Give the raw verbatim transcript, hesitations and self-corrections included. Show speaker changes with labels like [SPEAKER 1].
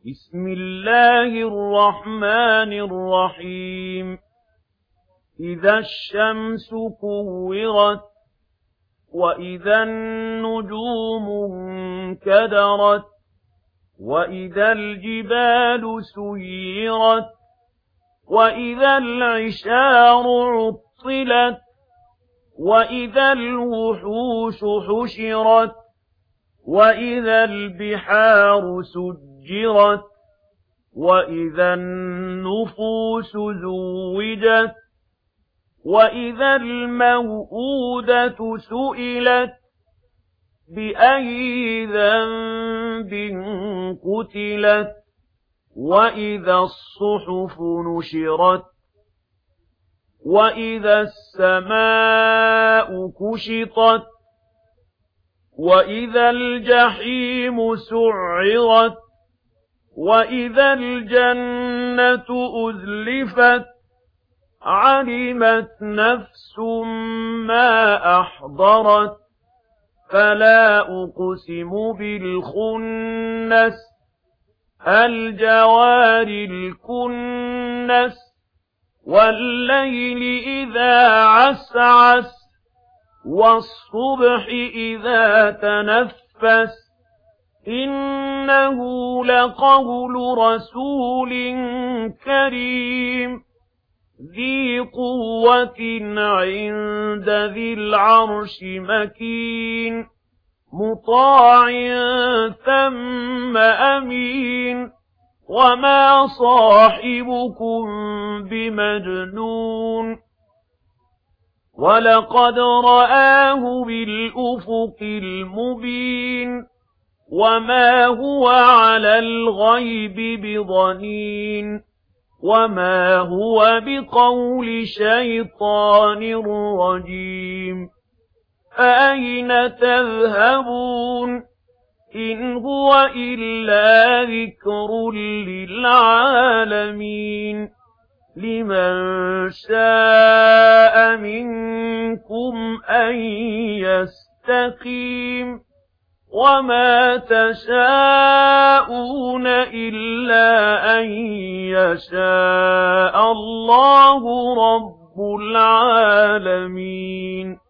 [SPEAKER 1] بسم الله الرحمن الرحيم إذا الشمس كورت وإذا النجوم انكدرت وإذا الجبال سيرت وإذا العشار عطلت وإذا الوحوش حشرت وإذا البحار سجرت وإذا النفوس زوجت وإذا الموءودة سئلت بأي ذنب قتلت وإذا الصحف نشرت وإذا السماء كشطت وإذا الجحيم سعرت وإذا الجنة أزلفت علمت نفس ما أحضرت فلا أقسم بالخنس الجوار الكنس والليل إذا عسعس والصبح إذا تنفس إنه لقول رسول كريم ذي قوة عند ذي العرش مكين مطاع ثم أمين وما صاحبكم بمجنون ولقد رآه بالأفق المبين وما هو على الغيب بضنين وما هو بقول شيطان رجيم فأين تذهبون إن هو إلا ذكر للعالمين لمن شاء منكم أن يستقيم وما تشاءون إلا أن يشاء الله رب العالمين.